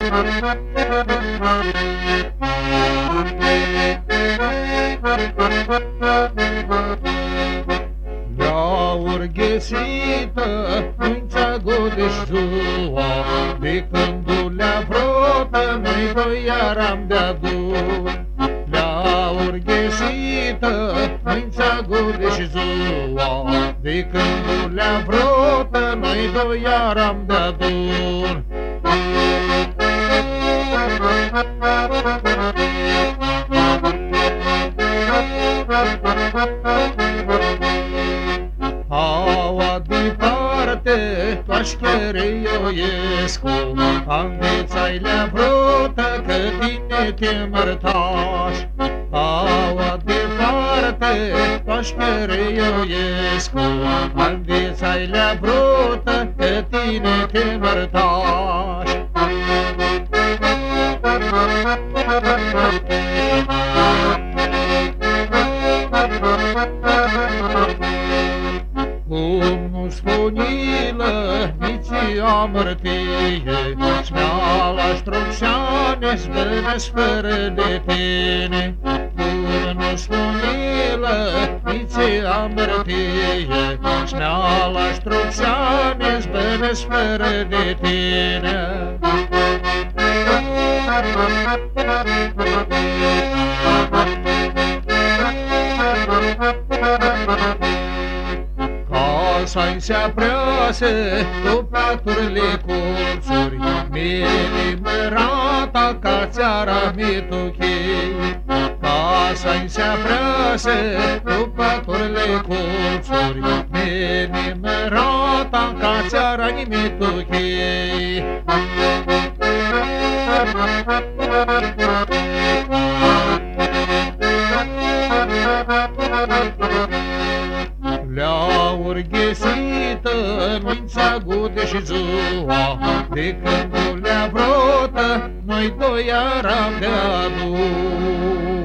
Le-a urghesită înțeagă de ziua, de când le-a vrotă, noi doi eram de-a dur. Le-a urghesită înțeagă de ziua, de când le-a vrotă, noi doi eram de-a dur. Aua departe, Pașchere Ioiescu, Andețai le-a vrotă, că tine te mărtași. Aua departe, Pașchere Ioiescu, Andețai le-a vrotă, că tine te mărtași. Cum nu spunilă nici amărtie, Smeala Strugșane zbănesc fără de tine. Cum nu spunilă nici amărtie, Smeala Strugșane zbănesc fără de tine. Casa-i se aprease cu paturile colțuri, mie mărata ca țara mituchei. Casa-i se aprease cu paturile colțuri, mie mărata ca țara mituchei. Le-a urghesită mințeagă de și ziua, de când le-a vrotă, noi doi eram de-a dur.